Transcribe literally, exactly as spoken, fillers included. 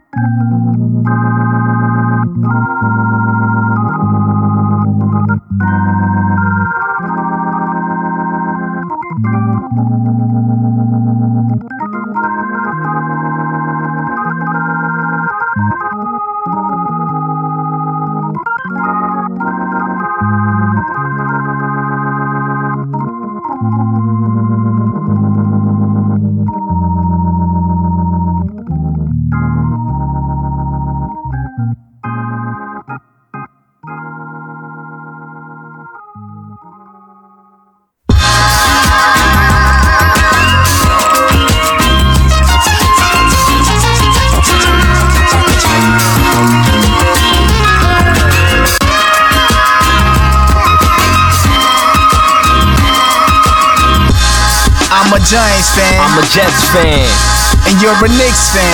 I'm a Giants fan, I'm a Jets fan, and you're a Knicks fan.